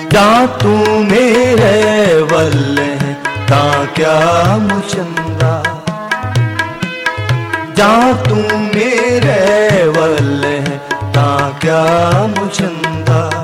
जा तू मेरे वल्ले है ता क्या मुचंदा, जा तू मेरे वल्ले है ता क्या मुचंदा।